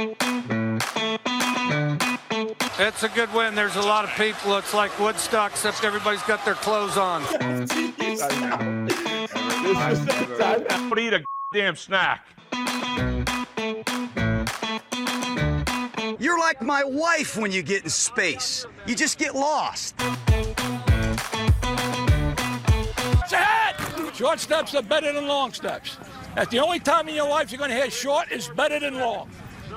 It's a good win. There's a lot of people. It's like Woodstock, except everybody's got their clothes on. Don't eat a damn snack. You're like my wife when you get in space. You just get lost. Short steps are better than long steps. That's the only time in your life you're going to hear short is better than long.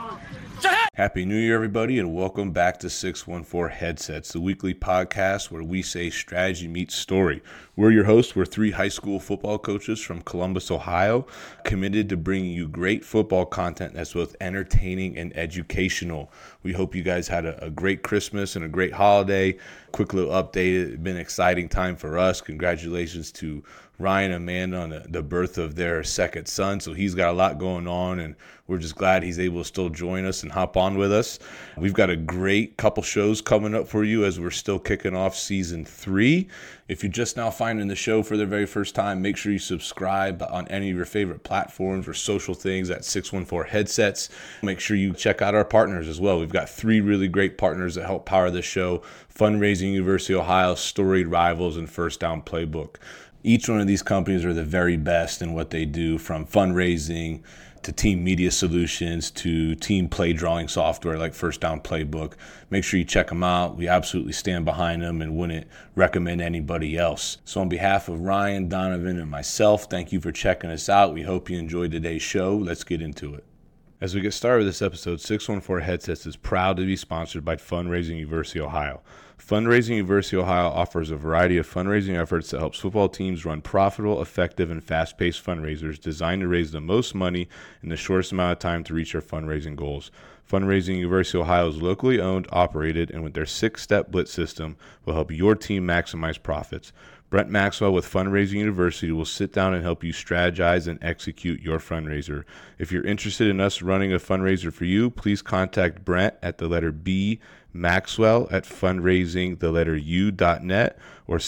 Happy New Year, everybody, and welcome back to 614 Headsets, the weekly podcast where we say strategy meets story. We're your hosts. We're three high school football coaches from Columbus, Ohio, committed to bringing you great football content that's both entertaining and educational. We hope you guys had a great Christmas and a great holiday. Quick little update. It's been an exciting time for us. Congratulations to Ryan and Amanda on the birth of their second son. So he's got a lot going on, and we're just glad he's able to still join us and hop on with us. We've got a great couple shows coming up for you as we're still kicking off season 3. If you're just now finding the show for the very first time, make sure you subscribe on any of your favorite platforms or social things at 614 Headsets. Make sure you check out our partners as well. We've got 3 really great partners that help power this show: Fundraising University of Ohio, Storied Rivals, and First Down Playbook. Each one of these companies are the very best in what they do, from fundraising to team media solutions to team play drawing software like First Down Playbook. Make sure you check them out. We absolutely stand behind them and wouldn't recommend anybody else. So on behalf of Ryan, Donovan, and myself, thank you for checking us out. We hope you enjoyed today's show. Let's get into it. As we get started with this episode, 614 Headsets is proud to be sponsored by Fundraising University of Ohio. Fundraising University of Ohio offers a variety of fundraising efforts that helps football teams run profitable, effective, and fast-paced fundraisers designed to raise the most money in the shortest amount of time to reach their fundraising goals. Fundraising University of Ohio is locally owned, operated, and with their 6-step blitz system will help your team maximize profits. Brent Maxwell with Fundraising University will sit down and help you strategize and execute your fundraiser. If you're interested in us running a fundraiser for you, please contact Brent at the letter B, Maxwell at fundraising.u.net or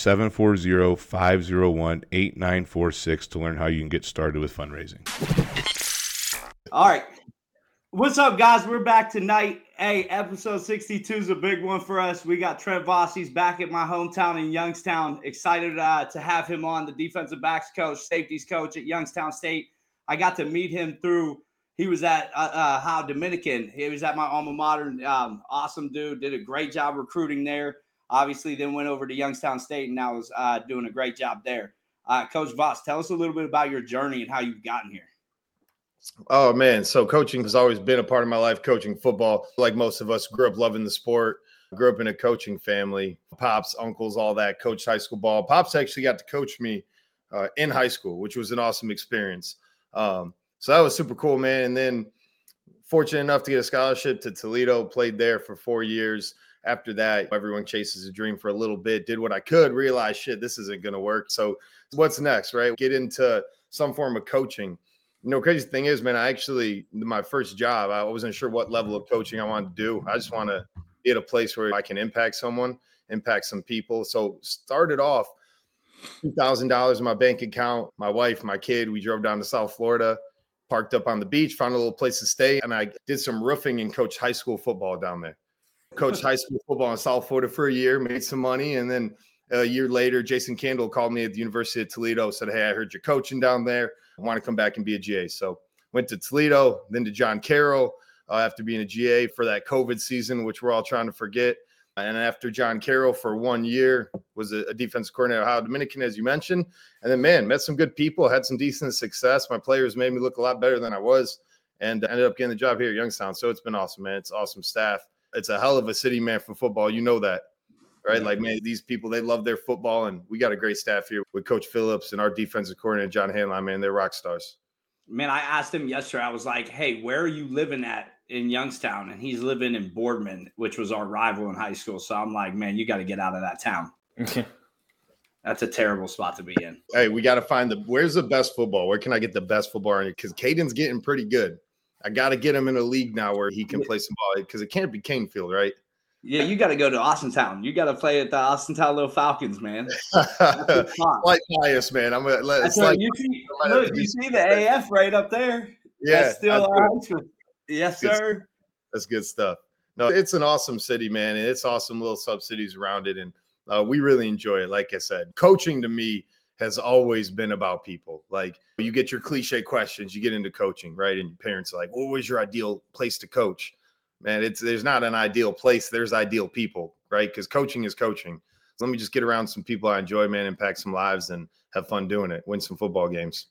740-501-8946 to learn how you can get started with fundraising. All right. What's up, guys? We're back tonight. Hey, episode 62 is a big one for us. We got Trent Vossies back at my hometown in Youngstown. Excited to have him on, the defensive backs coach, safeties coach at Youngstown State. I got to meet him he was at Ohio Dominican. He was at my alma mater. Awesome dude. Did a great job recruiting there. Obviously, then went over to Youngstown State and now is doing a great job there. Coach Voss, tell us a little bit about your journey and how you've gotten here. Oh, man. So coaching has always been a part of my life, coaching football. Like most of us, grew up loving the sport, grew up in a coaching family. Pops, uncles, all that, coached high school ball. Pops actually got to coach me in high school, which was an awesome experience. So that was super cool, man. And then fortunate enough to get a scholarship to Toledo, played there for 4 years. After that, everyone chases a dream for a little bit, did what I could, realized, shit, this isn't going to work. So what's next, right? Get into some form of coaching. You know, crazy thing is, man, my first job, I wasn't sure what level of coaching I wanted to do. I just want to be at a place where I can impact someone, impact some people. So started off $2,000 in my bank account. My wife, my kid, we drove down to South Florida, parked up on the beach, found a little place to stay. And I did some roofing and coached high school football down there. Coached high school football in South Florida for a year, made some money. And then a year later, Jason Kendall called me at the University of Toledo, said, hey, I heard you're coaching down there. I want to come back and be a GA. So went to Toledo, then to John Carroll after being a GA for that COVID season, which we're all trying to forget. And after John Carroll for 1 year, was a defensive coordinator at Ohio Dominican, as you mentioned. And then, man, met some good people, had some decent success. My players made me look a lot better than I was, and ended up getting the job here at Youngstown. So it's been awesome, man. It's awesome staff. It's a hell of a city, man, for football. You know that. Right? Like, man, these people, they love their football, and we got a great staff here with Coach Phillips and our defensive coordinator, John Hanline, man. They're rock stars. Man, I asked him yesterday, I was like, hey, where are you living at in Youngstown? And he's living in Boardman, which was our rival in high school. So I'm like, man, you got to get out of that town. That's a terrible spot to be in. Hey, we got to find where's the best football? Where can I get the best football? Because Caden's getting pretty good. I got to get him in a league now where he can play some ball, because it can't be Canefield, right? Yeah, you got to go to Austintown. You got to play at the Austintown Little Falcons, man. Like bias, man. I'm gonna let. You see the AF right up there. Yeah, that's still our high school. Yes, sir. That's good stuff. No, it's an awesome city, man. And it's awesome little sub-cities around it. And we really enjoy it. Like I said, coaching to me has always been about people. Like you get your cliche questions, you get into coaching, right? And your parents are like, what was your ideal place to coach? Man, there's not an ideal place. There's ideal people, right? Because coaching is coaching. So let me just get around some people I enjoy, man, impact some lives and have fun doing it, win some football games.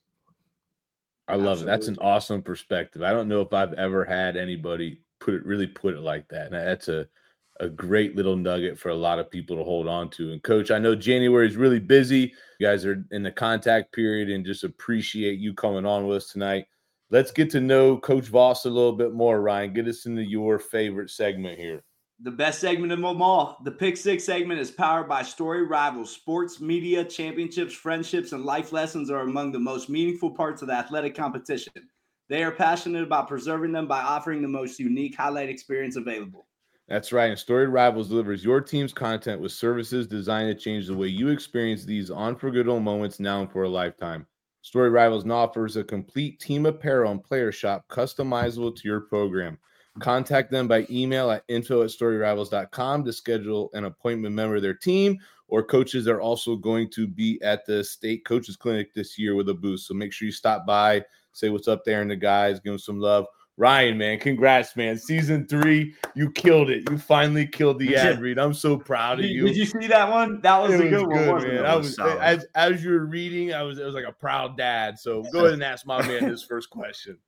I love it. That's an awesome perspective. I don't know if I've ever had anybody put it like that. And that's a great little nugget for a lot of people to hold on to. And Coach, I know January is really busy. You guys are in the contact period and just appreciate you coming on with us tonight. Let's get to know Coach Voss a little bit more, Ryan. Get us into your favorite segment here. The best segment of them all. The Pick Six segment is powered by Story Rivals. Sports, media, championships, friendships, and life lessons are among the most meaningful parts of the athletic competition. They are passionate about preserving them by offering the most unique highlight experience available. That's right. And Story Rivals delivers your team's content with services designed to change the way you experience these unforgettable moments now and for a lifetime. Story Rivals now offers a complete team apparel and player shop customizable to your program. Contact them by email at info@storyrivals.com to schedule an appointment member of their team, or coaches are also going to be at the state coaches clinic this year with a booth. So make sure you stop by, say what's up there and the guys, give them some love. Ryan, man, congrats, man. Season 3, you killed it. You finally killed the ad read. I'm so proud of you. Did you see that one? That was a good one, wasn't man. it? I was as you were reading, it was like a proud dad. So go ahead and ask my man his first question.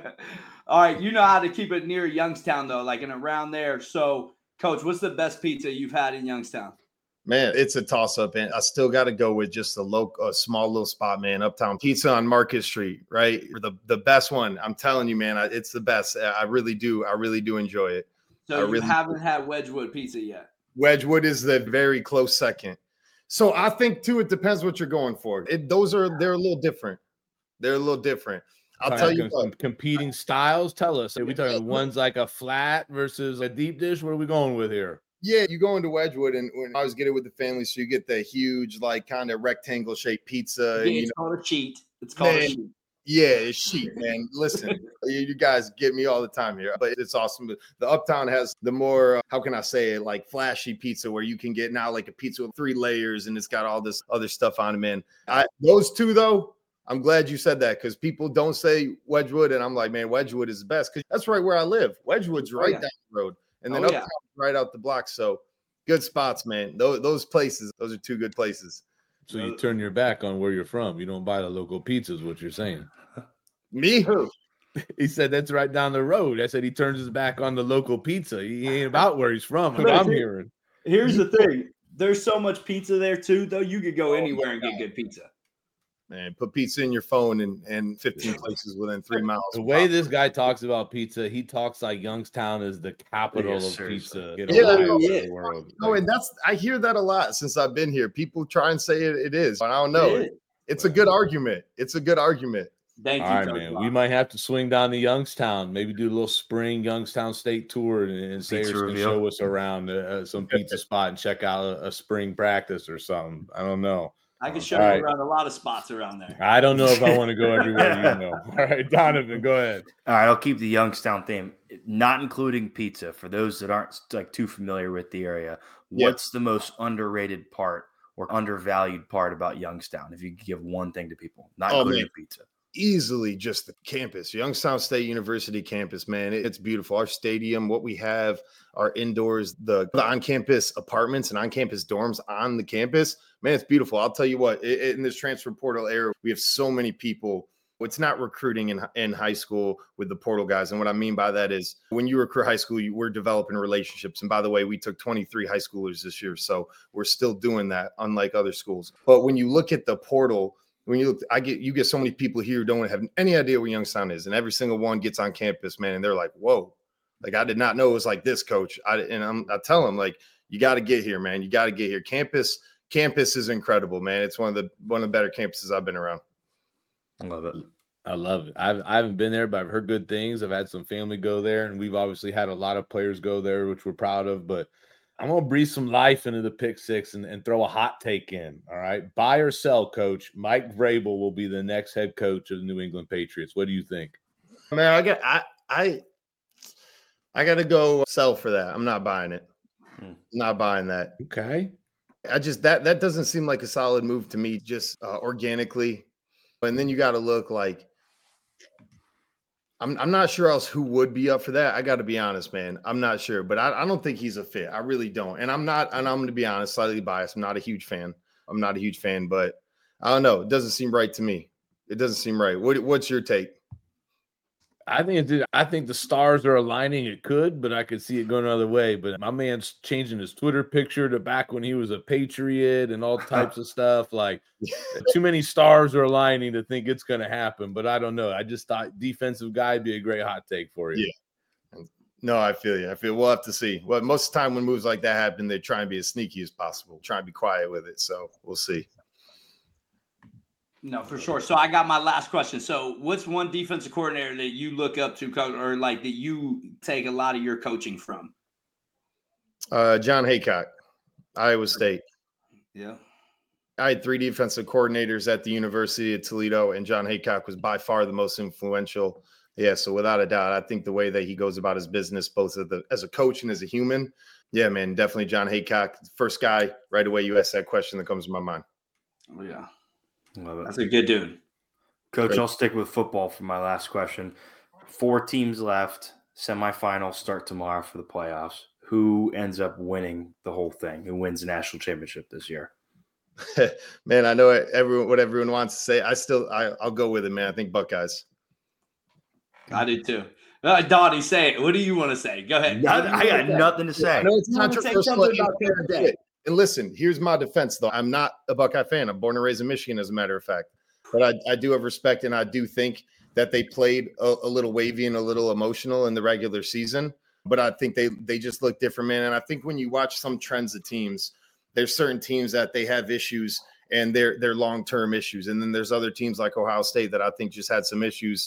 All right, you know how to keep it near Youngstown, though, like in around there. So, Coach, what's the best pizza you've had in Youngstown? Man, it's a toss-up, and I still got to go with just a small little spot, man. Uptown Pizza on Market Street, right? The best one. I'm telling you, man, it's the best. I really do enjoy it. So you haven't had Wedgwood Pizza yet? Wedgwood is the very close second. So I think too, it depends what you're going for. They're a little different. They're a little different. I'll tell you some competing styles. Tell us. Are we talking one's like a flat versus a deep dish? What are we going with here? Yeah, you go into Wedgwood, and I always get it with the family, so you get the huge, like, kind of rectangle-shaped pizza. It's called a sheet. It's called a sheet. Yeah, it's sheet, man. Listen, you guys get me all the time here, but it's awesome. The Uptown has the more, how can I say it, like flashy pizza where you can get now like a pizza with 3 layers, and it's got all this other stuff on it, man. Those two, though, I'm glad you said that because people don't say Wedgwood, and I'm like, man, Wedgwood is the best because that's right where I live. Wedgwood's right down the road. And then Uptown right out the block. So good spots, man. Those places, those are 2 good places. So you turn your back on where you're from. You don't buy the local pizzas, what you're saying. Me? Who? He said that's right down the road. I said he turns his back on the local pizza. He ain't about where he's from. I'm hearing. Here's the thing. There's so much pizza there, too, though. You could go anywhere and get good pizza. Man, put pizza in your phone and 15 places within 3 miles. The way this guy talks about pizza, he talks like Youngstown is the capital of pizza. No, and I hear that a lot since I've been here. People try and say it is, but I don't know. It's a good argument. It's a good argument. Thank you. All right, man. We might have to swing down to Youngstown, maybe do a little spring Youngstown State tour, and Sayers can show us around some pizza spot and check out a spring practice or something. I don't know. I can show you around a lot of spots around there. I don't know if I want to go everywhere you know. All right, Donovan, go ahead. All right, I'll keep the Youngstown theme, not including pizza. For those that aren't like too familiar with the area, what's the most underrated part or undervalued part about Youngstown? If you could give one thing to people, not including pizza. Easily just the campus, Youngstown State University campus, man. It's beautiful. Our stadium, what we have, our indoors, the on-campus apartments and on-campus dorms on the campus, man, it's beautiful. I'll tell you what, in this transfer portal era, we have so many people. It's not recruiting in high school with the portal guys. And what I mean by that is when you recruit high school, we're developing relationships. And by the way, we took 23 high schoolers this year. So we're still doing that, unlike other schools. But when you look at the portal, you get so many people here who don't have any idea where Youngstown is, and every single one gets on campus, man, and they're like, "Whoa, like I did not know it was like this, coach." I tell them like, "You got to get here, man. You got to get here." Campus is incredible, man. It's one of the better campuses I've been around. I love it. I love it. I haven't been there, but I've heard good things. I've had some family go there, and we've obviously had a lot of players go there, which we're proud of. But I'm going to breathe some life into the Pick Six and throw a hot take in, all right? Buy or sell, Coach. Mike Vrabel will be the next head coach of the New England Patriots. What do you think? Man, I got to go sell for that. I'm not buying it. Not buying that. Okay. I just that doesn't seem like a solid move to me, just organically. And then you got to look like I'm not sure else who would be up for that. I got to be honest, man. I'm not sure, but I don't think he's a fit. I really don't. And I'm going to be honest, slightly biased. I'm not a huge fan, but I don't know. It doesn't seem right to me. It doesn't seem right. What's your take? I think the stars are aligning. It could, but I could see it going another way. But my man's changing his Twitter picture to back when he was a Patriot and all types of stuff. Like too many stars are aligning to think it's going to happen. But I don't know. I just thought defensive guy would be a great hot take for you. Yeah. No, I feel you. We'll have to see. Well, most of the time when moves like that happen, they try and be as sneaky as possible. Try and be quiet with it. So we'll see. No, for sure. So I got my last question. So what's one defensive coordinator that you look up to or like that you take a lot of your coaching from? John Haycock, Iowa State. Yeah. I had 3 defensive coordinators at the University of Toledo, and John Haycock was by far the most influential. Yeah, so without a doubt, I think the way that he goes about his business, both as a coach and as a human, yeah, man, definitely John Haycock. First guy right away you ask that question that comes to my mind. Oh, yeah. Love it. That's a good dude. Coach, Great. I'll stick with football for my last question. 4 teams left. Semifinals start tomorrow for the playoffs. Who ends up winning the whole thing? Who wins the national championship this year? Man, I know what everyone wants to say. I'll go with it, man. I think Buckeyes. I do too. Donnie, say it. What do you want to say? Go ahead. I got nothing to say. I know it's You want to say controversial. something about Notre Dame? And listen, here's my defense, though. I'm not a Buckeye fan. I'm born and raised in Michigan, as a matter of fact. But I do have respect, and I do think that they played a little wavy and a little emotional in the regular season. But I think they just look different, man. And I think when you watch some trends of teams, there's certain teams that they have issues, and they're long-term issues. And then there's other teams like Ohio State that I think just had some issues,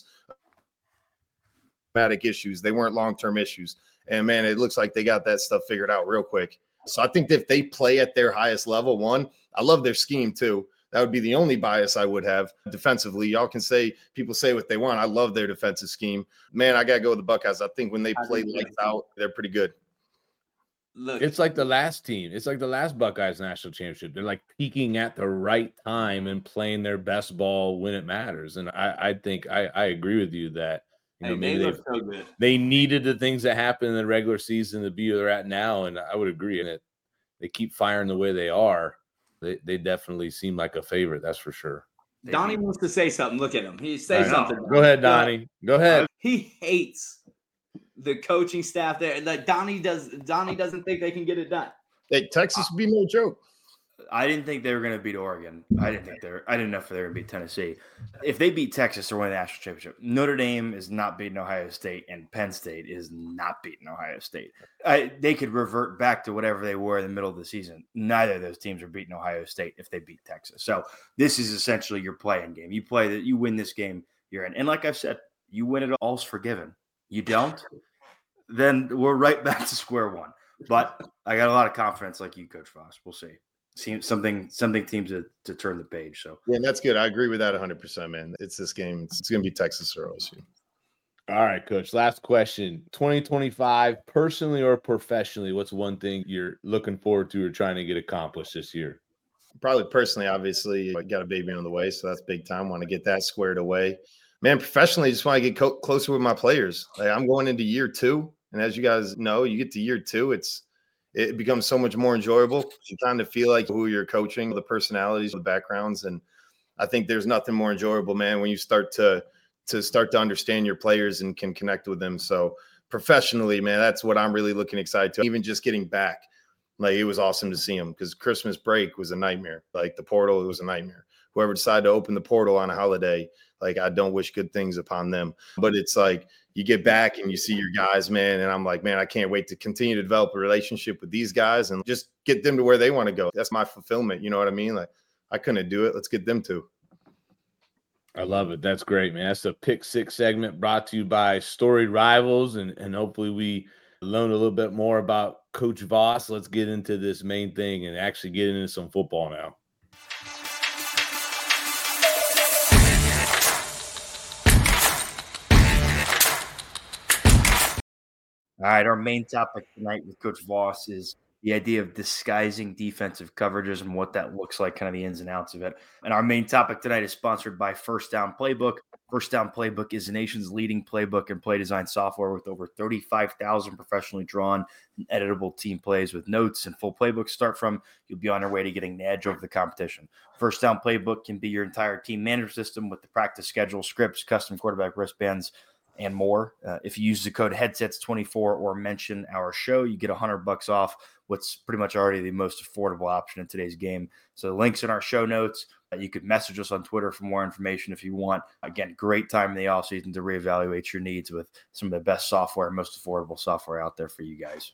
dramatic issues. They weren't long-term issues. And, man, it looks like they got that stuff figured out real quick. So I think that if they play at their highest level, I love their scheme too. That would be the only bias I would have defensively. Y'all can say, people say what they want. I love their defensive scheme. Man, I got to go with the Buckeyes. I think when they play lights out, they're pretty good. Look, It's like the last team. It's like the last Buckeyes national championship. They're like peaking at the right time and playing their best ball when it matters. And I think I agree with you that maybe they needed the things that happened in the regular season to be where they're at now. And I would agree in it. They keep firing the way they are. They definitely seem like a favorite. That's for sure. Donnie wants to say something. Look at him. He say something. Go ahead, Donnie. Go ahead. He hates the coaching staff there. Like Donnie doesn't think they can get it done. Hey, Texas would be no joke. I didn't think they were going to beat Oregon. I didn't know if they were going to beat Tennessee. If they beat Texas, they're winning the national championship. Notre Dame is not beating Ohio State, and Penn State is not beating Ohio State. They could revert back to whatever they were in the middle of the season. Neither of those teams are beating Ohio State if they beat Texas. So this is essentially your playing game. You play that, you win this game, you're in. And like I've said, you win it, all's forgiven. You don't, then we're right back to square one. But I got a lot of confidence, like you, Coach Voss. We'll see. Something teams to turn the page. So yeah, that's good. I agree with that 100%, man. It's this game. It's going to be Texas or OSU. All right, Coach. Last question. 2025, personally or professionally, what's one thing you're looking forward to or trying to get accomplished this year? Probably personally, obviously, I got a baby on the way, so that's big time. Want to get that squared away. Man, professionally, just want to get closer with my players. Like, I'm going into year 2, and as you guys know, you get to year 2, it becomes so much more enjoyable. You kind of feel like who you're coaching, the personalities, the backgrounds. And I think there's nothing more enjoyable, man, when you start to understand your players and can connect with them. So professionally, man, that's what I'm really looking excited to. Even just getting back, like, it was awesome to see them because Christmas break was a nightmare. Like, the portal, it was a nightmare. Whoever decided to open the portal on a holiday, like, I don't wish good things upon them. But it's like, you get back and you see your guys, man. And I'm like, man, I can't wait to continue to develop a relationship with these guys and just get them to where they want to go. That's my fulfillment. You know what I mean? Like, I couldn't do it. Let's get them to. I love it. That's great, man. That's the Pick Six segment brought to you by Storied Rivals. And hopefully we learn a little bit more about Coach Voss. Let's get into this main thing and actually get into some football now. All right, our main topic tonight with Coach Voss is the idea of disguising defensive coverages and what that looks like, kind of the ins and outs of it. And our main topic tonight is sponsored by First Down Playbook. First Down Playbook is the nation's leading playbook and play design software with over 35,000 professionally drawn and editable team plays with notes and full playbooks start from. You'll be on your way to getting the edge over the competition. First Down Playbook can be your entire team management system with the practice schedule, scripts, custom quarterback wristbands, and more. If you use the code headsets24 or mention our show, you get $100 off what's pretty much already the most affordable option in today's game. So the link's in our show notes. You could message us on Twitter for more information if you want. Again, great time in the offseason to reevaluate your needs with some of the best software, most affordable software out there for you guys.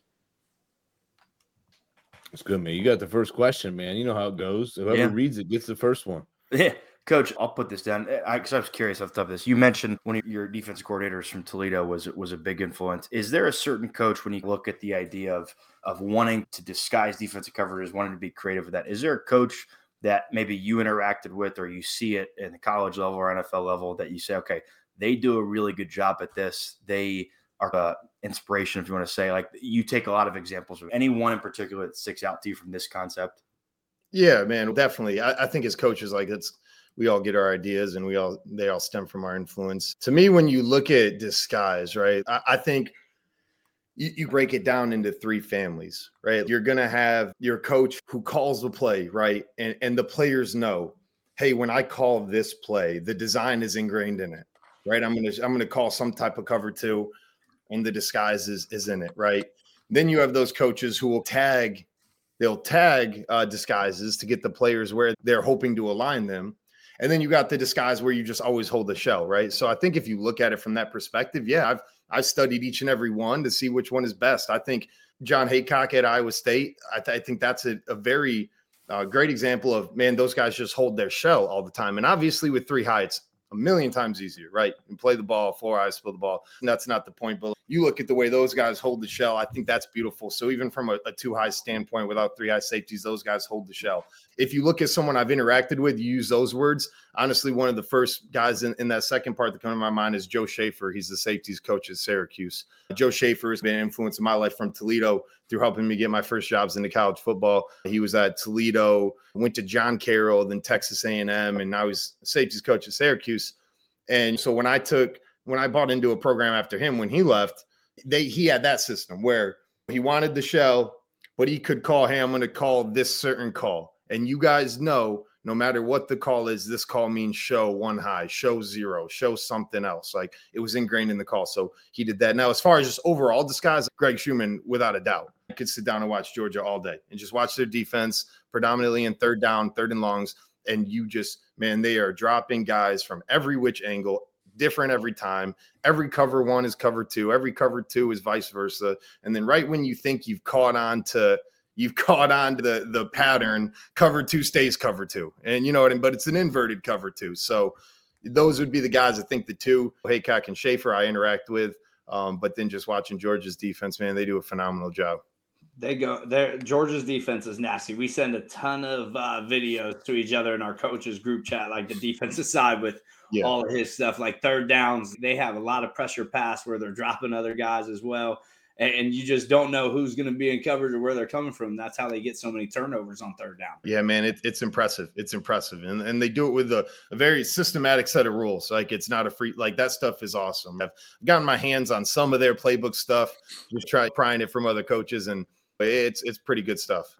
That's good, man. You got the first question, man. You know how it goes. Whoever reads it gets the first one. Yeah. Coach, I'll put this down because I was curious off the top of this. You mentioned one of your defensive coordinators from Toledo was a big influence. Is there a certain coach, when you look at the idea of wanting to disguise defensive coverages, wanting to be creative with that, is there a coach that maybe you interacted with or you see it in the college level or NFL level that you say, okay, they do a really good job at this. They are inspiration, if you want to say. Like, you take a lot of examples of anyone in particular that sticks out to you from this concept? Yeah, man, definitely. I think as coaches, like, we all get our ideas and they all stem from our influence. To me, when you look at disguise, right, I think you break it down into three families, right? You're going to have your coach who calls the play, right? And the players know, hey, when I call this play, the design is ingrained in it, right? I'm going to call some type of cover two, and the disguise is in it, right? Then you have those coaches who will tag disguises to get the players where they're hoping to align them. And then you got the disguise where you just always hold the shell, right? So I think if you look at it from that perspective, yeah, I've studied each and every one to see which one is best. I think John Haycock at Iowa State, I think that's a very great example of, man, those guys just hold their shell all the time. And obviously with 3 high, it's a million times easier, right? And play the ball, 4 eyes, spill the ball. And that's not the point. But you look at the way those guys hold the shell, I think that's beautiful. So even from a 2 high standpoint, without 3 high safeties, those guys hold the shell. If you look at someone I've interacted with, you use those words. Honestly, one of the first guys in that second part that come to my mind is Joe Schaefer. He's the safeties coach at Syracuse. Joe Schaefer has been an influence in my life from Toledo through helping me get my first jobs into college football. He was at Toledo, went to John Carroll, then Texas A&M, and now he's safeties coach at Syracuse. And so when I bought into a program after him, when he left, he had that system where he wanted the shell, but he could call, hey, I'm going to call this certain call. And you guys know, no matter what the call is, this call means show 1 high, show 0, show something else. Like, it was ingrained in the call. So he did that. Now, as far as just overall disguise, Greg Schumann, without a doubt, I could sit down and watch Georgia all day and just watch their defense, predominantly in third down, third and longs. And you just, man, they are dropping guys from every which angle, different every time. Every cover 1 is cover 2. Every cover 2 is vice versa. And then right when you think you've caught on to the pattern, cover 2 stays cover 2. And you know what I mean? But it's an inverted cover 2. So those would be the guys, I think, the 2, Haycock and Schaefer, I interact with. But then just watching Georgia's defense, man, they do a phenomenal job. Georgia's defense is nasty. We send a ton of videos to each other in our coaches group chat, like the defensive side with all of his stuff, like third downs. They have a lot of pressure pass where they're dropping other guys as well. And you just don't know who's going to be in coverage or where they're coming from. That's how they get so many turnovers on third down. Yeah, man, it's impressive. It's impressive. And they do it with a very systematic set of rules. Like, it's not a free, like, that stuff is awesome. I've gotten my hands on some of their playbook stuff, just prying it from other coaches, and it's pretty good stuff.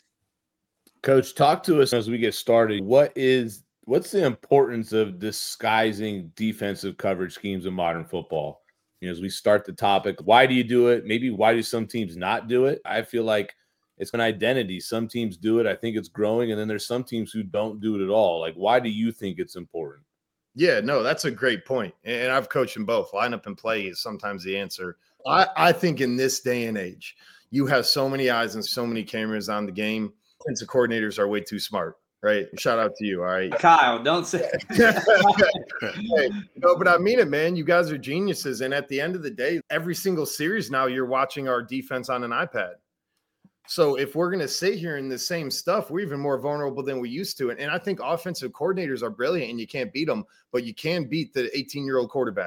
Coach, talk to us as we get started. What's the importance of disguising defensive coverage schemes in modern football? You know, as we start the topic, why do you do it? Maybe why do some teams not do it? I feel like it's an identity. Some teams do it. I think it's growing. And then there's some teams who don't do it at all. Like, why do you think it's important? Yeah, no, that's a great point. And I've coached in both. Lineup and play is sometimes the answer. I think in this day and age, you have so many eyes and so many cameras on the game. Defensive coordinators are way too smart. Right. Shout out to you. All right. Kyle, don't say hey, no, but I mean it, man. You guys are geniuses. And at the end of the day, every single series now you're watching our defense on an iPad. So if we're going to sit here in the same stuff, we're even more vulnerable than we used to. And I think offensive coordinators are brilliant and you can't beat them, but you can beat the 18-year-old quarterback.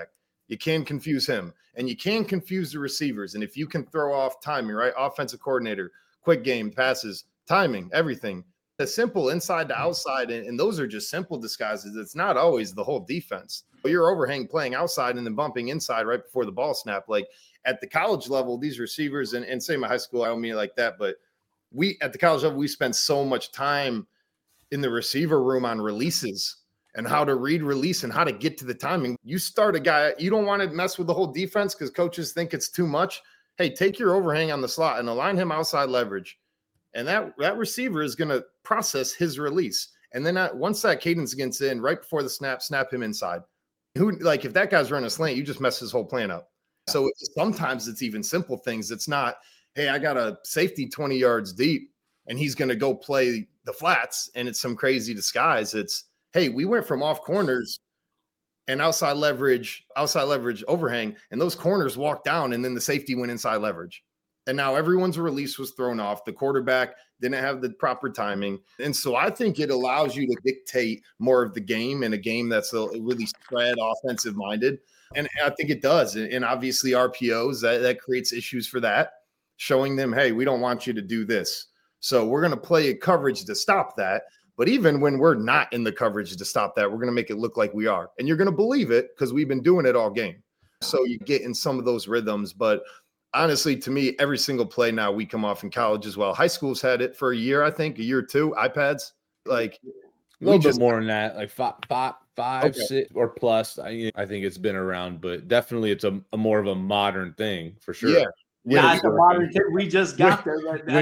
You can confuse him, and you can confuse the receivers. And if you can throw off timing, right? Offensive coordinator, quick game, passes, timing, everything. The simple inside to outside, and those are just simple disguises. It's not always the whole defense. You're overhang playing outside and then bumping inside right before the ball snap. Like at the college level, these receivers, and say my high school, I don't mean it like that, but we at the college level, we spend so much time in the receiver room on releases and how to read release and how to get to the timing. You start a guy, you don't want to mess with the whole defense because coaches think it's too much. Hey, take your overhang on the slot and align him outside leverage. And that receiver is going to process his release. And then once that cadence gets in, right before the snap him inside. If that guy's running a slant, you just mess his whole plan up. So sometimes it's even simple things. It's not, hey, I got a safety 20 yards deep and he's going to go play the flats and it's some crazy disguise. It's, hey, we went from off corners and outside leverage overhang, and those corners walked down and then the safety went inside leverage. And now everyone's release was thrown off. The quarterback didn't have the proper timing. And so I think it allows you to dictate more of the game in a game that's really spread offensive minded. And I think it does. And obviously RPOs, that creates issues for that, showing them, hey, we don't want you to do this. So we're going to play a coverage to stop that. But even when we're not in the coverage to stop that, we're going to make it look like we are. And you're going to believe it because we've been doing it all game. So you get in some of those rhythms. But honestly, to me, every single play now we come off in college as well. High school's had it for a year, I think, a year or two, iPads. Like a little bit more than that, like five, 6 or plus. I think it's been around, but definitely it's a more of a modern thing for sure. Yeah. Yeah, it's a modern thing. We just got there.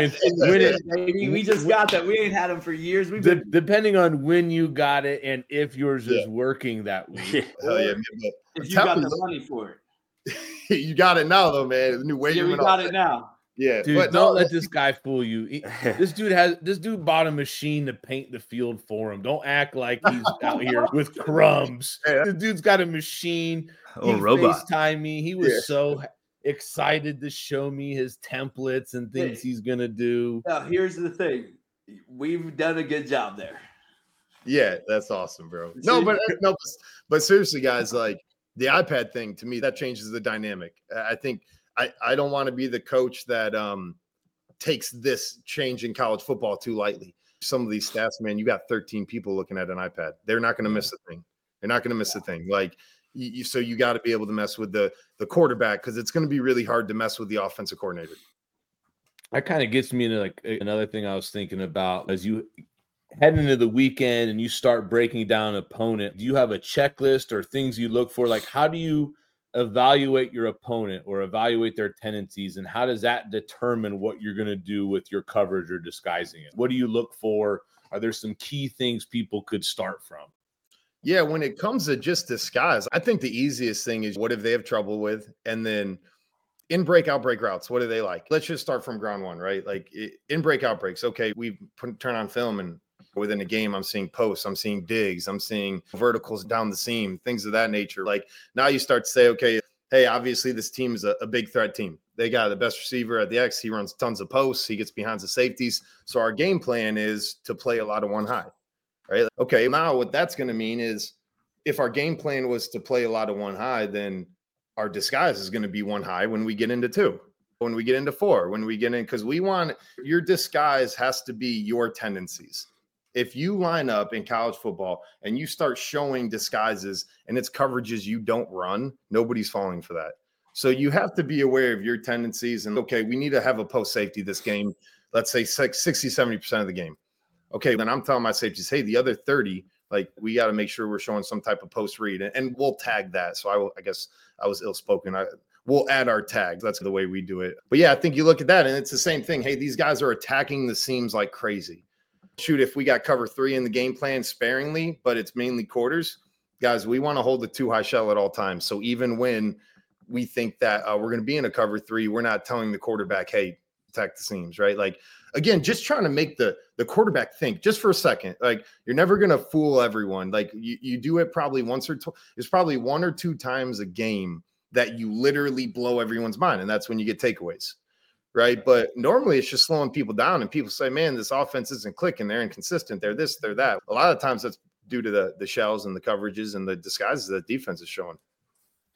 We just got that. We ain't had them for years. Depending on when you got it and if yours is working that way. Hell yeah, if you got the money for it. You got it now, though, man. The new way we got it now. Yeah, dude, don't let this guy fool you. This dude bought a machine to paint the field for him. Don't act like he's out here with crumbs. This dude's got a machine. He FaceTimed me. He was so excited to show me his templates and things he's gonna do. Now, here's the thing: we've done a good job there. Yeah, that's awesome, bro. But seriously, guys, like the iPad thing to me, that changes the dynamic. I think I don't want to be the coach that takes this change in college football too lightly. Some of these stats, man, you got 13 people looking at an iPad. They're not going to miss a thing. They're not going to miss a thing. Like. So you got to be able to mess with the quarterback because it's going to be really hard to mess with the offensive coordinator. That kind of gets me into like another thing I was thinking about as you head into the weekend and you start breaking down an opponent. Do you have a checklist or things you look for? Like how do you evaluate your opponent or evaluate their tendencies, and how does that determine what you're going to do with your coverage or disguising it? What do you look for? Are there some key things people could start from? Yeah, when it comes to just disguise, I think the easiest thing is what if they have trouble with, and then in breakout break routes, what do they like? Let's just start from ground one, right? Like in breakout breaks, okay, we turn on film and within a game, I'm seeing posts, I'm seeing digs, I'm seeing verticals down the seam, things of that nature. Like now you start to say, okay, hey, obviously this team is a big threat team. They got the best receiver at the X. He runs tons of posts. He gets behind the safeties. So our game plan is to play a lot of one high. Right. Okay. Now what that's going to mean is if our game plan was to play a lot of one high, then our disguise is going to be one high when we get into 2, when we get into 4, when we get in, because we want your disguise has to be your tendencies. If you line up in college football and you start showing disguises and it's coverages you don't run, nobody's falling for that. So you have to be aware of your tendencies and, okay, we need to have a post safety this game. Let's say 60, 70% of the game. Okay, then I'm telling my safeties, hey, the other 30, like we got to make sure we're showing some type of post read, and we'll tag that. So I guess I was ill-spoken. We'll add our tags. That's the way we do it. But yeah, I think you look at that and it's the same thing. Hey, these guys are attacking the seams like crazy. Shoot, if we got cover 3 in the game plan sparingly, but it's mainly quarters, guys, we want to hold the 2 high shell at all times. So even when we think that we're going to be in a cover 3, we're not telling the quarterback, hey, attack the seams, right? Like, again, just trying to make the quarterback think just for a second. Like, you're never going to fool everyone. Like, you do it probably once or twice. There's probably 1 or 2 times a game that you literally blow everyone's mind, and that's when you get takeaways, right? But normally it's just slowing people down, and people say, man, this offense isn't clicking. They're inconsistent. They're this, they're that. A lot of times that's due to the shells and the coverages and the disguises that defense is showing.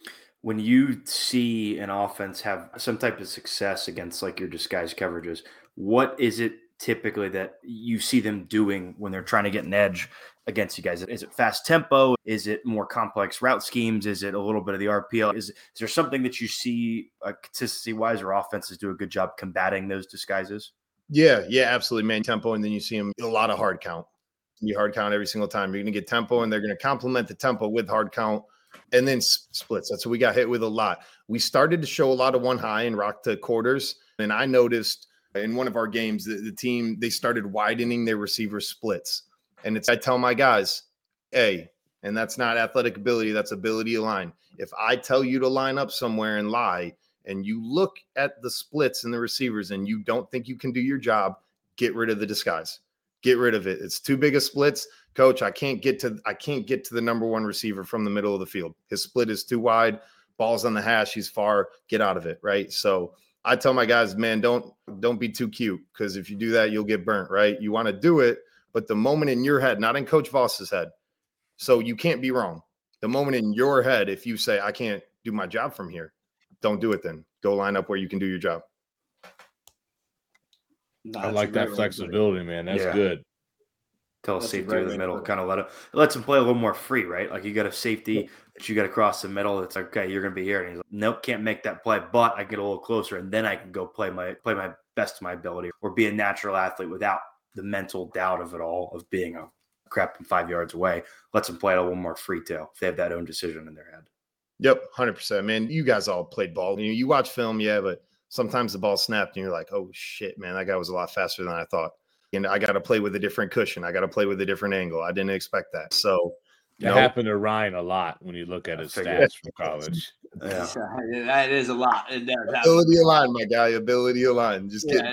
when you see an offense have some type of success against like your disguise coverages, what is it typically that you see them doing when they're trying to get an edge against you guys? Is it fast tempo? Is it more complex route schemes? Is it a little bit of the RPO? Is there something that you see consistency wise or offenses do a good job combating those disguises? Yeah, absolutely, man. Tempo, and then you see them a lot of hard count. You hard count every single time. You're going to get tempo, and they're going to complement the tempo with hard count. And then splits. That's what we got hit with a lot. We started to show a lot of one high and rock to quarters. And I noticed in one of our games, the team, they started widening their receiver splits. And I tell my guys, and that's not athletic ability, that's ability to line. If I tell you to line up somewhere and lie, and you look at the splits and the receivers and you don't think you can do your job, get rid of the disguise. Get rid of it. It's too big of splits. Coach, I can't get to the number one receiver from the middle of the field. His split is too wide. Ball's on the hash. He's far. Get out of it, right? So I tell my guys, man, don't be too cute, because if you do that, you'll get burnt, right? You want to do it, but the moment in your head, not in Coach Voss's head. So you can't be wrong. The moment in your head, if you say, I can't do my job from here, don't do it then. Go line up where you can do your job. I like that flexibility, man. That's good. Tell a safety in the middle, kind of it lets him play a little more free, right? Like you got a safety that you got to cross the middle. It's like, okay, you're going to be here. And he's like, nope, can't make that play, but I get a little closer and then I can go play my best of my ability or be a natural athlete without the mental doubt of it all, of being a crap 5 yards away. Lets them play a little more free tail if they have that own decision in their head. Yep, 100%, man. You guys all played ball. You watch film, but sometimes the ball snapped and you're like, oh shit, man, that guy was a lot faster than I thought. And I got to play with a different cushion. I got to play with a different angle. I didn't expect that. So that happened to Ryan a lot when you look at his stats from college. Yeah. That is a lot. It does happen. Ability align, my guy. Ability align. Just get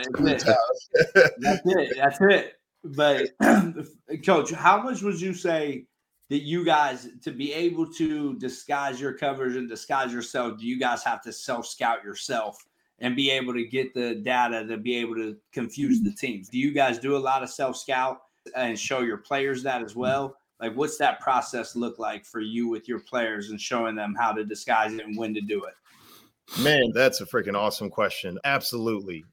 That's it. But Coach, how much would you say that you guys, to be able to disguise your coverage and disguise yourself, do you guys have to self-scout yourself and be able to get the data to be able to confuse the teams? Do you guys do a lot of self-scout and show your players that as well? Like, what's that process look like for you with your players and showing them how to disguise it and when to do it? Man, that's a freaking awesome question. Absolutely.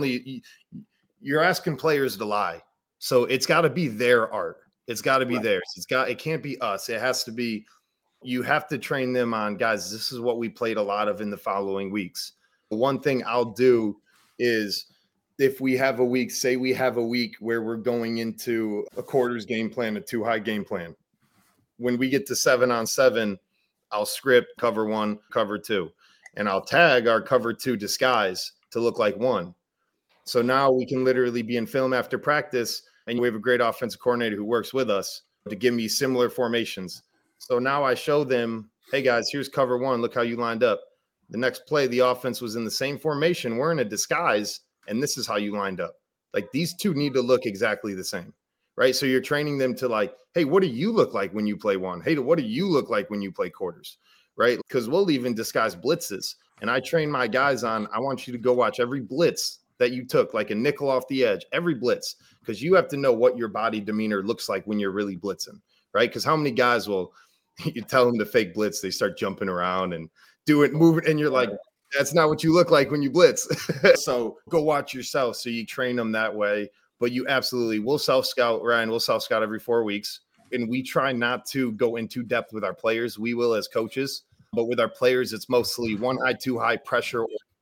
You're asking players to lie. So it's got to be their art. It's got to be theirs. It can't be us. It has to be, you have to train them on, guys, this is what we played a lot of in the following weeks. One thing I'll do is, if we have a week, say we have a week where we're going into a quarters game plan, a 2-high game plan. When we get to 7-on-7, I'll script cover 1, cover 2, and I'll tag our cover 2 disguise to look like 1. So now we can literally be in film after practice, and we have a great offensive coordinator who works with us to give me similar formations. So now I show them, hey guys, here's cover 1. Look how you lined up. The next play, the offense was in the same formation. We're in a disguise, and this is how you lined up. Like, these two need to look exactly the same, right? So you're training them to, like, hey, what do you look like when you play 1? Hey, what do you look like when you play quarters, right? Because we'll even disguise blitzes. And I train my guys on, I want you to go watch every blitz that you took, like a nickel off the edge, every blitz, because you have to know what your body demeanor looks like when you're really blitzing, right? Because how many guys will, you tell them to fake blitz, they start jumping around and moving, and you're like, that's not what you look like when you blitz. So go watch yourself. So you train them that way. But you absolutely will self-scout, Ryan. We'll self-scout every 4 weeks. And we try not to go into depth with our players. We will as coaches. But with our players, it's mostly 1-high, 2-high pressure.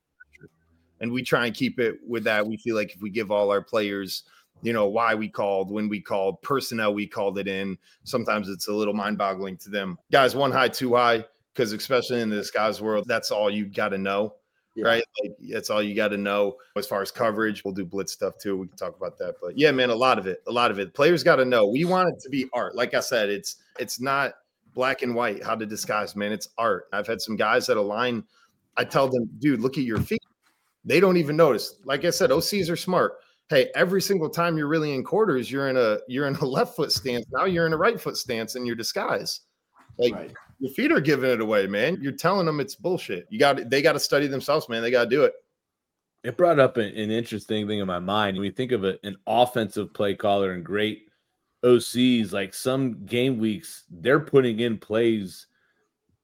And we try and keep it with that. We feel like if we give all our players, why we called, when we called, personnel we called it in, sometimes it's a little mind-boggling to them. Guys, 1-high, 2-high, because especially in the disguise world, that's all you got to know, right? Like, that's all you got to know. As far as coverage, we'll do blitz stuff too. We can talk about that. But yeah, man, a lot of it. Players got to know. We want it to be art. Like I said, it's not black and white how to disguise, man. It's art. I've had some guys that align. I tell them, dude, look at your feet. They don't even notice. Like I said, OCs are smart. Hey, every single time you're really in quarters, you're in a left foot stance. Now you're in a right foot stance in your disguise. Like, your feet are giving it away, man. You're telling them it's bullshit. They got to study themselves, man. They got to do it. It brought up an interesting thing in my mind. When you think of an offensive play caller and great OCs, like some game weeks, they're putting in plays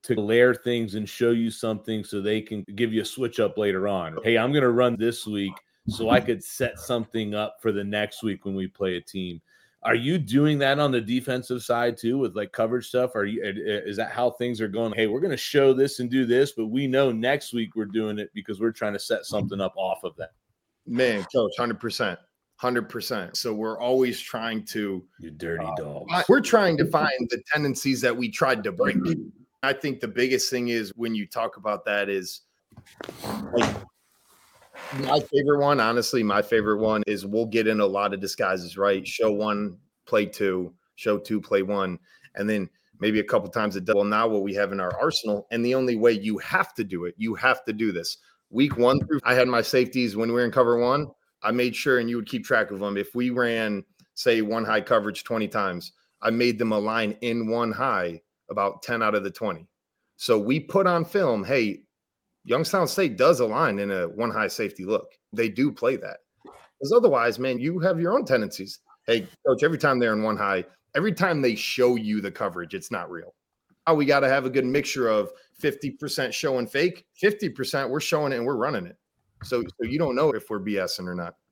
to layer things and show you something so they can give you a switch up later on. Hey, I'm going to run this week so I could set something up for the next week when we play a team. Are you doing that on the defensive side too with like coverage stuff? Is that how things are going? Hey, we're going to show this and do this, but we know next week we're doing it because we're trying to set something up off of that. Man, coach, 100%. 100%. So we're always trying to, you dirty dog. We're trying to find the tendencies that we tried to break. I think the biggest thing is when you talk about that is like my favorite one, honestly, my favorite one is we'll get in a lot of disguises, right? Show one, play two, show two, play one. And then maybe a couple times a day. Well, now what we have in our arsenal, and the only way you have to do it, you have to do this. Week 1 through, I had my safeties when we were in cover 1. I made sure, and you would keep track of them. If we ran, say, one high coverage 20 times, I made them align in one high about 10 out of the 20. So we put on film, hey, Youngstown State does align in a one high safety look. They do play that. Because otherwise, man, you have your own tendencies. Hey, coach, every time they're in one high, every time they show you the coverage, it's not real. Now we got to have a good mixture of 50% show and fake, 50% we're showing it and we're running it. So you don't know if we're BSing or not.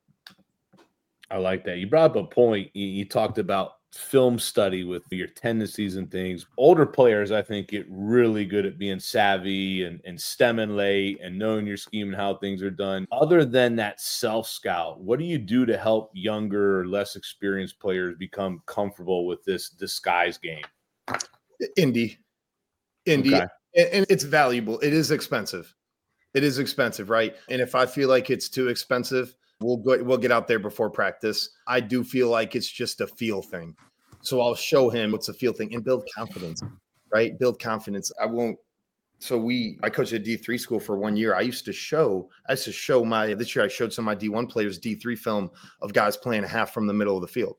I like that. You brought up a point. You talked about film study with your tendencies and things. Older players, I think, get really good at being savvy and stemming late and knowing your scheme and how things are done. Other than that self-scout, what do you do to help younger, less experienced players become comfortable with this disguise game? Indy. Okay. And it's valuable. It is expensive. It is expensive, right? And if I feel like it's too expensive, we'll get out there before practice. I do feel like it's just a feel thing. So I'll show him what's a feel thing and build confidence, right? Build confidence. I coached at D3 school for 1 year. I used to show this year I showed some of my D1 players D3 film of guys playing half from the middle of the field.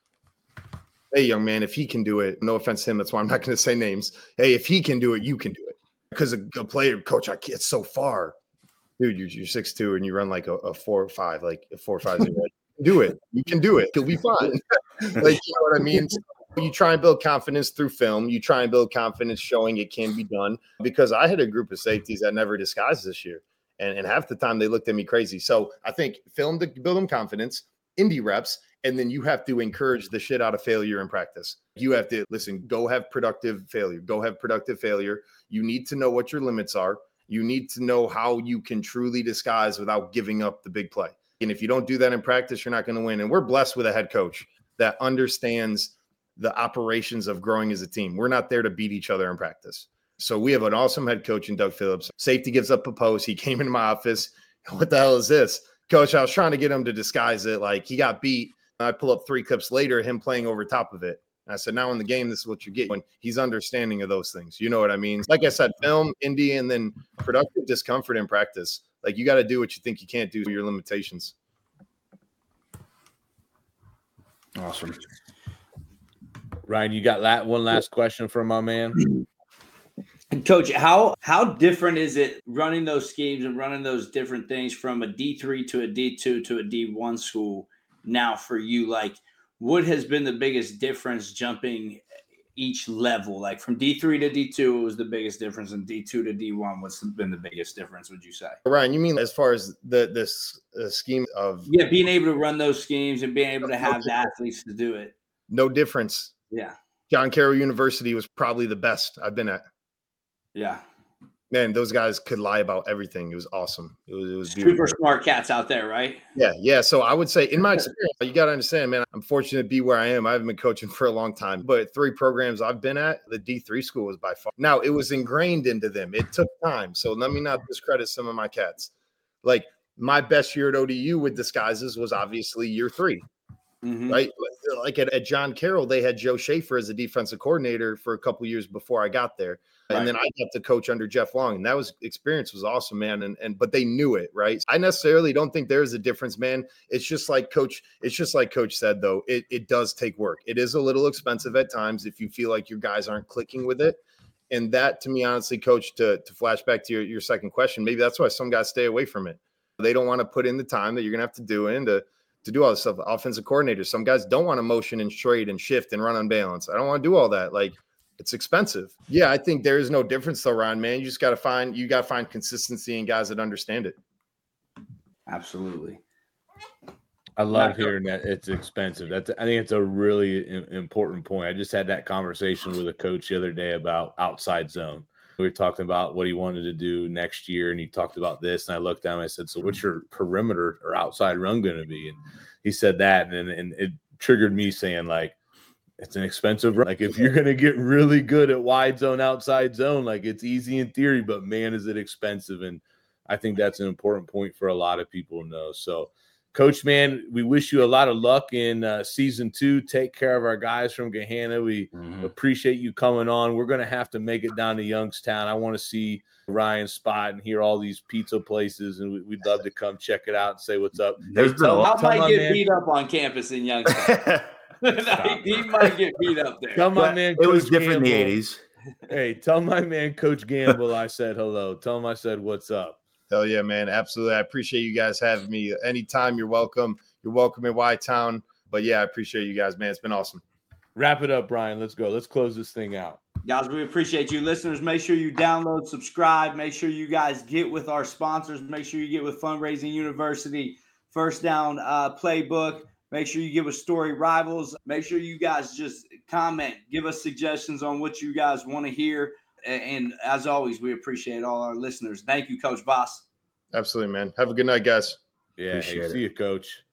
Hey, young man, if he can do it, no offense to him, that's why I'm not going to say names. Hey, if he can do it, you can do it. Because a player, coach, it's so far. Dude, you're 6'2" and you run like a 4 or 5, like a 4 or 5. Do it. You can do it. You'll be fine. Like, you know what I mean? So you try and build confidence through film. You try and build confidence showing it can be done. Because I had a group of safeties that never disguised this year. And half the time they looked at me crazy. So I think film to build them confidence, Indy reps, and then you have to encourage the shit out of failure in practice. You have to, listen, go have productive failure. Go have productive failure. You need to know what your limits are. You need to know how you can truly disguise without giving up the big play. And if you don't do that in practice, you're not going to win. And we're blessed with a head coach that understands the operations of growing as a team. We're not there to beat each other in practice. So we have an awesome head coach in Doug Phillips. Safety gives up a post. He came into my office. What the hell is this? Coach, I was trying to get him to disguise it. Like he got beat. I pull up 3 clips later, him playing over top of it. And I said, now in the game, this is what you get when he's understanding of those things. You know what I mean? Like I said, film, Indy, and then productive discomfort in practice. Like you got to do what you think you can't do, your limitations. Awesome. Ryan, you got one last question from my man? Coach, how different is it running those schemes and running those different things from a D3 to a D2 to a D1 school now for you? Like, what has been the biggest difference jumping each level? Like from D3 to D2, it was the biggest difference, and D2 to D1, what's been the biggest difference, would you say? Ryan, you mean as far as the scheme of... Yeah, being able to run those schemes and being able to have the athletes to do it. No difference. Yeah. John Carroll University was probably the best I've been at. Yeah. Man, those guys could lie about everything. It was awesome. It was super beautiful. Smart cats out there, right? Yeah. So I would say, in my experience, you got to understand, man, I'm fortunate to be where I am. I haven't been coaching for a long time, but 3 programs I've been at, the D3 school was by far. Now, it was ingrained into them. It took time. So let me not discredit some of my cats. Like my best year at ODU with disguises was obviously year 3. Mm-hmm. Right. Like at John Carroll, they had Joe Schaefer as a defensive coordinator for a couple years before I got there. Right. And then I got to coach under Jeff Long, and that experience was awesome, man. But they knew it, right? I necessarily don't think there's a difference, man. It's just like Coach said, though, it does take work. It is a little expensive at times if you feel like your guys aren't clicking with it. And that, to me, honestly, Coach, to flash back to your second question, maybe that's why some guys stay away from it. They don't want to put in the time that you're gonna have to do to do all this stuff. Offensive coordinators, some guys don't want to motion and trade and shift and run on balance. I don't want to do all that. Like, It's expensive. Yeah, I think there is no difference though, Ron, man. You got to find consistency in guys that understand it. Absolutely. I love hearing that it's expensive. I think it's a really important point. I just had that conversation with a coach the other day about outside zone. We were talking about what he wanted to do next year, and he talked about this. And I looked down and I said, "So what's your perimeter or outside run going to be?" And he said that, and it triggered me saying, like, it's an expensive run. Like, if you're going to get really good at wide zone, outside zone, like, it's easy in theory, but man, is it expensive. And I think that's an important point for a lot of people to know. So, Coach, man, we wish you a lot of luck in season 2. Take care of our guys from Gahanna. We appreciate you coming on. We're going to have to make it down to Youngstown. I want to see Ryan's spot and hear all these pizza places, and we'd love to come check it out and say what's up. I might get beat up on campus in Youngstown. He might get beat up there. Tell my man, it was Coach different Gamble, in the 80s. Hey, tell my man, Coach Gamble, I said hello. Tell him I said what's up. Hell yeah, man. Absolutely. I appreciate you guys having me. Anytime, you're welcome. You're welcome in Y-Town. But yeah, I appreciate you guys, man. It's been awesome. Wrap it up, Brian. Let's go. Let's close this thing out. Guys, we appreciate you. Listeners, make sure you download, subscribe. Make sure you guys get with our sponsors. Make sure you get with Fundraising University, First Down Playbook. Make sure you get with Story Rivals. Make sure you guys just comment. Give us suggestions on what you guys want to hear. And as always, we appreciate all our listeners. Thank you, Coach Voss. Absolutely, man. Have a good night, guys. Yeah. Hey, see you, Coach.